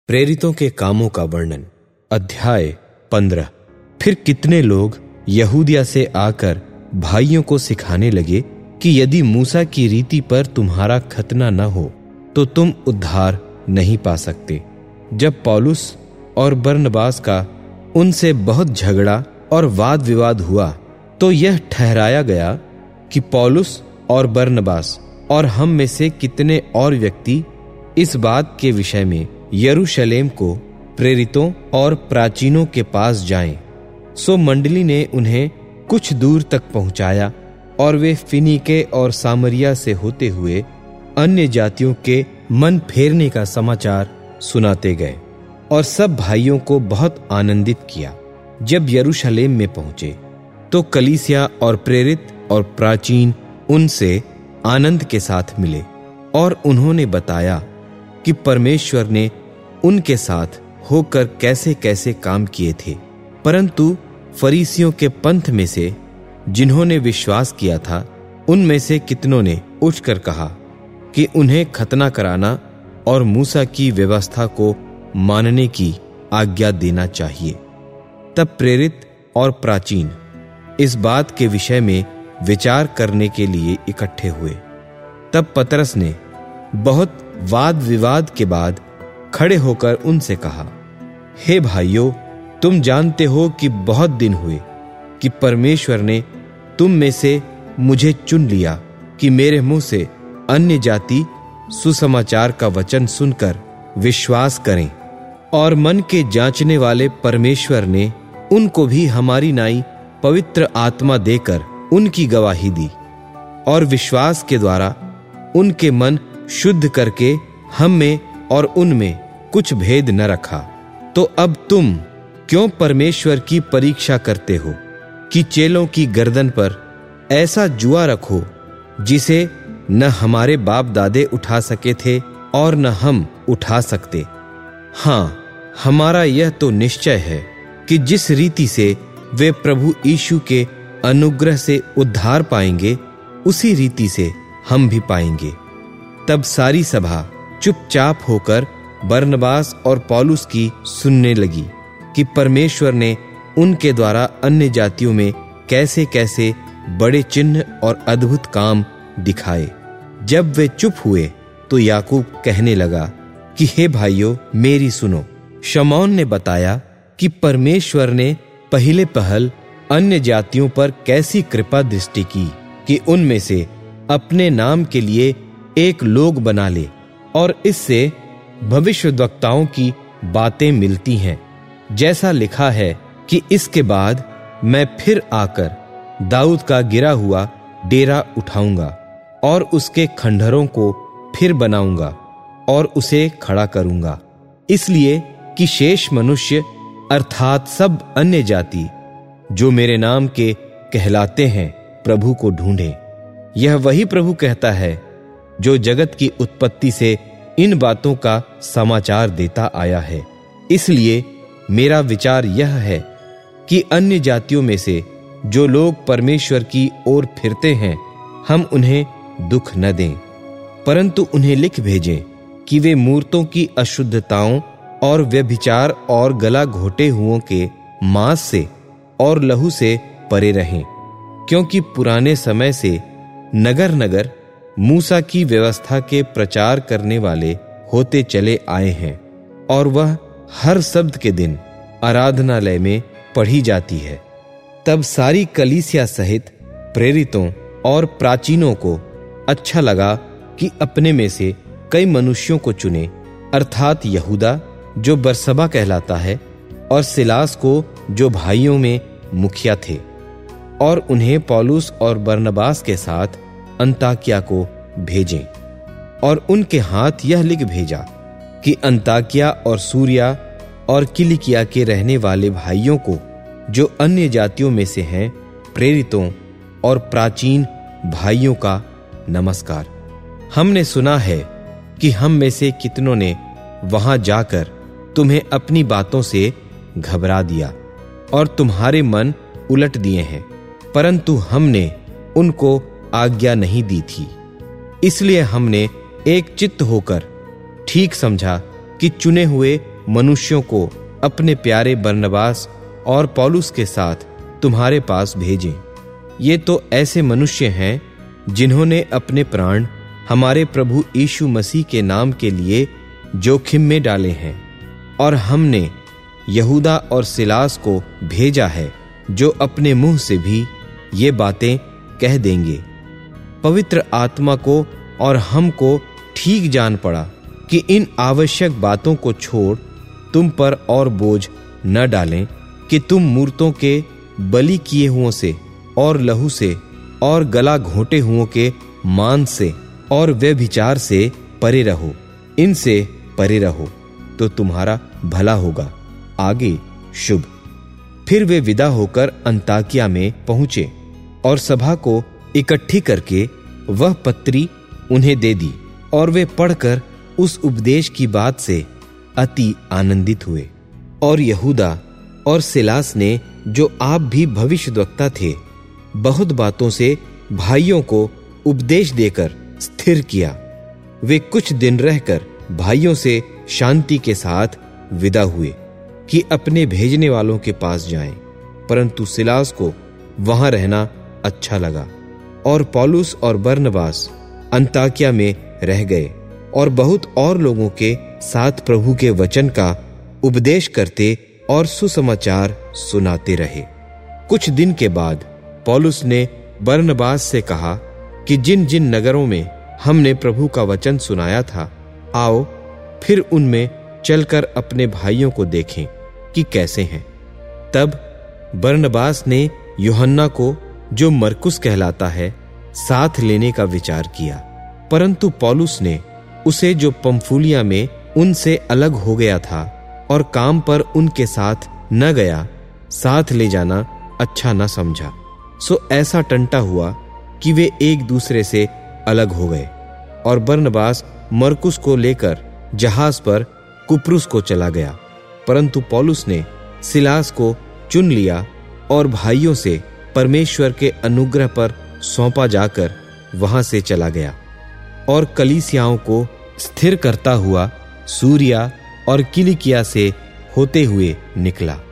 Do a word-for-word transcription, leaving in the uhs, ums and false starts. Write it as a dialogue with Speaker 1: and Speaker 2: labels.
Speaker 1: प्रेरितों के कामों का वर्णन। अध्याय पंद्रह। फिर कितने लोग यहूदिया से आकर भाइयों को सिखाने लगे कि यदि मूसा की रीति पर तुम्हारा खतना न हो तो तुम उद्धार नहीं पा सकते। जब पौलुस और बरनबास का उनसे बहुत झगड़ा और वाद विवाद हुआ तो यह ठहराया गया कि पौलुस और बरनबास और हम में से कितने और व्यक्ति इस बात के विषय में यरूशलेम को प्रेरितों और प्राचीनों के पास जाएं। सो मंडली ने उन्हें कुछ दूर तक पहुंचाया और वे फिनीके और सामरिया से होते हुए अन्य जातियों के मन फेरने का समाचार सुनाते गए और सब भाइयों को बहुत आनंदित किया। जब यरूशलेम में पहुंचे तो कलीसिया और प्रेरित और प्राचीन उनसे आनंद के साथ मिले और उन्होंने बताया कि परमेश्वर ने उनके साथ होकर कैसे कैसे काम किए थे। परंतु फरीसियों के पंथ में से जिन्होंने विश्वास किया था उनमें से कितनों ने उठकर कहा कि उन्हें खतना कराना और मूसा की व्यवस्था को मानने की आज्ञा देना चाहिए। तब प्रेरित और प्राचीन इस बात के विषय में विचार करने के लिए इकट्ठे हुए। तब पतरस ने बहुत वाद विवाद के बाद खड़े होकर उनसे कहा, हे भाइयों, तुम जानते हो कि बहुत दिन हुए कि परमेश्वर ने तुम में से मुझे चुन लिया कि मेरे मुंह से अन्य जाति सुसमाचार का वचन सुनकर विश्वास करें। और मन के जांचने वाले परमेश्वर ने उनको भी हमारी नाई पवित्र आत्मा देकर उनकी गवाही दी और विश्वास के द्वारा उनके मन शुद्ध करके हम में और उनमें कुछ भेद न रखा। तो अब तुम क्यों परमेश्वर की परीक्षा करते हो कि चेलों की गर्दन पर ऐसा जुआ रखो जिसे न हमारे बाप दादे उठा सके थे और न हम उठा सकते। हाँ, हमारा यह तो निश्चय है कि जिस रीति से वे प्रभु यीशु के अनुग्रह से उद्धार पाएंगे उसी रीति से हम भी पाएंगे। तब सारी सभा चुपचाप होकर बरनबास और पौलुस की सुनने लगी कि परमेश्वर ने उनके द्वारा अन्य जातियों में कैसे कैसे बड़े चिन्ह और अद्भुत काम दिखाए। जब वे चुप हुए तो याकूब कहने लगा कि हे भाइयों, मेरी सुनो। शमौन ने बताया कि परमेश्वर ने पहले पहल अन्य जातियों पर कैसी कृपा दृष्टि की कि उनमें से अपने नाम के लिए एक लोग बना ले, और इससे भविष्यद्वक्ताओं की बातें मिलती हैं। जैसा लिखा है कि इसके बाद मैं फिर आकर दाऊद का गिरा हुआ डेरा उठाऊंगा और उसके खंडहरों को फिर बनाऊंगा और उसे खड़ा करूंगा, इसलिए कि शेष मनुष्य अर्थात सब अन्य जाति जो मेरे नाम के कहलाते हैं प्रभु को ढूंढे। यह वही प्रभु कहता है जो जगत की उत्पत्ति से इन बातों का समाचार देता आया है। इसलिए मेरा विचार यह है कि अन्य जातियों में से जो लोग परमेश्वर की ओर फिरते हैं हम उन्हें दुख न दें, परंतु उन्हें लिख भेजें कि वे मूर्तों की अशुद्धताओं और व्यभिचार और गला घोटे हुओं के मांस से और लहू से परे रहें, क्योंकि पुराने समय से नगर नगर मूसा की व्यवस्था के प्रचार करने वाले होते चले आए हैं और वह हर शब्द के दिन आराधनालय में पढ़ी जाती है। तब सारी कलीसिया सहित प्रेरितों और प्राचीनों को अच्छा लगा कि अपने में से कई मनुष्यों को चुने, अर्थात यहूदा जो बरसबा कहलाता है और सिलास को जो भाइयों में मुखिया थे, और उन्हें पौलुस और बरनबास के साथ अंताकिया को भेजें। और उनके हाथ यह लिख भेजा कि अंताकिया और सूरिया और किलिकिया के रहने वाले भाइयों को जो अन्य जातियों में से हैं, प्रेरितों और प्राचीन भाइयों का नमस्कार। हमने सुना है कि हम में से कितनों ने वहां जाकर तुम्हें अपनी बातों से घबरा दिया और तुम्हारे मन उलट दिए हैं, परंतु हमने उनको आज्ञा नहीं दी थी। इसलिए हमने एक चित्त होकर ठीक समझा कि चुने हुए मनुष्यों को अपने प्यारे बरनबास और पौलुस के साथ तुम्हारे पास भेजें। ये तो ऐसे मनुष्य हैं जिन्होंने अपने प्राण हमारे प्रभु यीशु मसीह के नाम के लिए जोखिम में डाले हैं, और हमने यहूदा और सिलास को भेजा है, जो अपने मुंह से भी ये बातें कह देंगे। पवित्र आत्मा को और हमको ठीक जान पड़ा कि इन आवश्यक बातों को छोड़ तुम पर और बोझ न डालें कि तुम मूर्तों के बलि किए हुओं से और लहू से और गला घोंटे हुओं के मांस से और व्यभिचार से परे रहो। इनसे परे रहो तो तुम्हारा भला होगा। आगे शुभ। फिर वे विदा होकर अंताकिया में पहुंचे और सभा को इकट्ठी करके वह पत्री उन्हें दे दी, और वे पढ़कर उस उपदेश की बात से अति आनंदित हुए। और यहूदा और सिलास ने, जो आप भी भविष्यद्वक्ता थे, बहुत बातों से भाइयों को उपदेश देकर स्थिर किया। वे कुछ दिन रहकर भाइयों से शांति के साथ विदा हुए कि अपने भेजने वालों के पास जाएं, परंतु सिलास को वहां रहना अच्छा लगा। और पौलुस और बरनबास अंताकिया में रह गए और बहुत और लोगों के साथ प्रभु के वचन का उपदेश करते और सुसमाचार सुनाते रहे। कुछ दिन के बाद पौलुस ने बरनबास से कहा कि जिन जिन नगरों में हमने प्रभु का वचन सुनाया था, आओ फिर उनमें चलकर अपने भाइयों को देखें कि कैसे हैं। तब बरनबास ने यूहन्ना को, जो मरकुस कहलाता है, साथ लेने का विचार किया, परंतु पौलुस ने उसे, जो पंफूलिया में उनसे अलग हो गया था और काम पर उनके साथ न गया, साथ ले जाना अच्छा न समझा। सो ऐसा टंटा हुआ कि वे एक दूसरे से अलग हो गए, और बरनबास मरकुस को लेकर जहाज पर कुप्रुस को चला गया, परंतु पौलुस ने सिलास को चुन लिया और भाइयों से परमेश्वर के अनुग्रह पर सौंपा जाकर वहां से चला गया, और कलीसियाओं को स्थिर करता हुआ सूरिया और किलिकिया से होते हुए निकला।